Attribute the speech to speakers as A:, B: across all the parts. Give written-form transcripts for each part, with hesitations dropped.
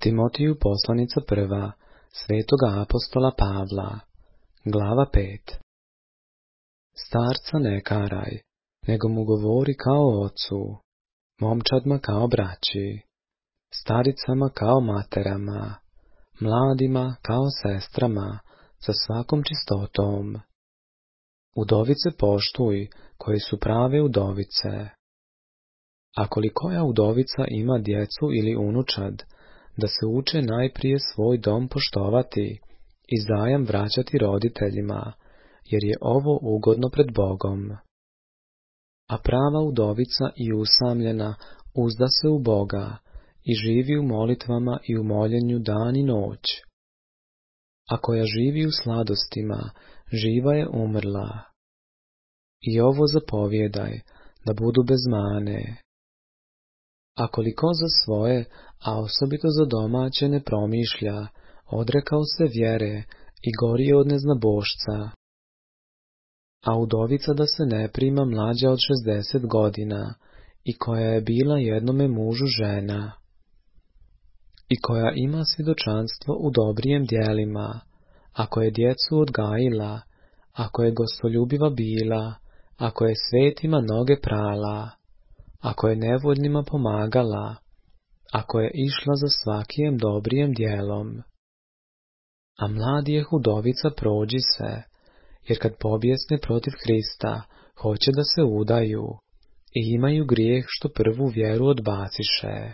A: Timotiju poslanica prva, svetoga apostola Pavla, glava 5. Starca ne karaj, nego mu govori kao ocu, momčadma kao braći, staricama kao materama, mladima kao sestrama, sa svakom čistotom. Udovice poštuj, koje su prave udovice. Ako li koja udovica ima djecu ili unučad, da se uče najprije svoj dom poštovati i zajam vraćati roditeljima, jer je ovo ugodno pred Bogom. A prava udovica i usamljena uzda se u Boga i živi u molitvama i u moljenju dan i noć. A koja živi u sladostima, živa je umrla. I ovo zapovjedaj, da budu bez mane. Ako li ko za svoje, a osobito za domaće ne promišlja, odrekao se vjere i gori je od neznabošca. A udovica da se ne prima mlađa od 60 godina i koja je bila jednome mužu žena i koja ima svjedočanstvo u dobrijem djelima, ako je djecu odgajila, ako je gostoljubiva bila, ako je svetima noge prala, ako je nevoljnima pomagala, ako je išla za svakijem dobrijem djelom. A mladijeh udovica prođi se, jer kad pobjesne protiv Hrista, hoće da se udaju i imaju grijeh što prvu vjeru odbaciše.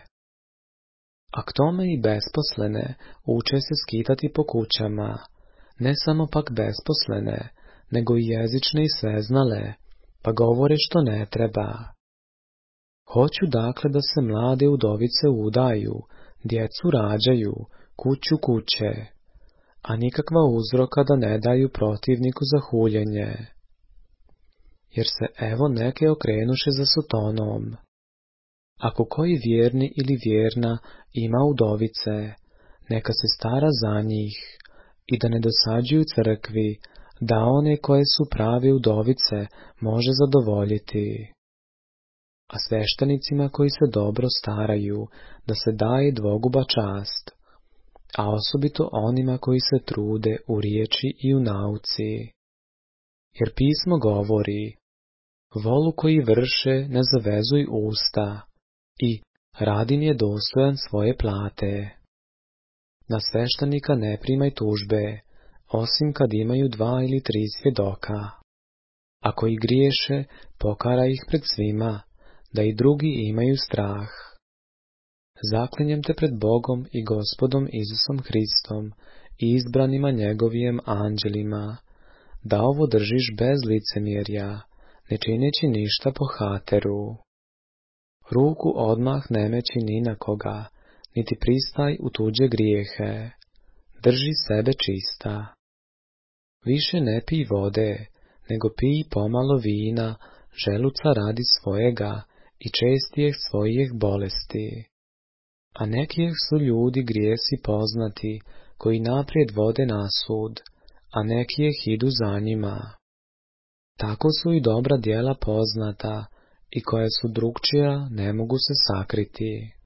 A: A k tome i besposlene uče se skitati po kućama, ne samo pak besposlene, nego i jezične i sveznale, pa govore što ne treba. Hoću dakle da se mlade udovice udaju, djecu rađaju, kuću kuće, a nikakva uzroka da ne daju protivniku za huljenje. Jer se evo neke okrenuše za Sotonom. Ako koji vjerni ili vjerna ima udovice, neka se stara za njih i da ne dosađuju crkvi, da one koje su prave udovice može zadovoljiti. A sveštenicima koji se dobro staraju, da se daje dvoguba čast, a osobito onima koji se trude u riječi i u nauci. Jer pismo govori, volu koji vrše ne zavezuj usta i radin je dostojan svoje plate. Na sveštenika ne primaj tužbe, osim kad imaju 2 ili 3 svjedoka. Ako i griješe, pokaraj ih pred svima, da i drugi imaju strah. Zaklinjem te pred Bogom i Gospodom Isusom Hristom i izbranima njegovijem anđelima, da ovo držiš bez licemjerja, ne čineći ništa po hateru. Ruku odmah ne meći ni na koga, niti pristaj u tuđe grijehe. Drži sebe čista. Više ne pij vode, nego pij pomalo vina, želuca radi svojega i čestijeh svojih bolesti. A nekijeh su ljudi grijesi poznati, koji naprijed vode na sud, a nekijeh idu za njima. Tako su i dobra djela poznata, i koja su drugčija ne mogu se sakriti.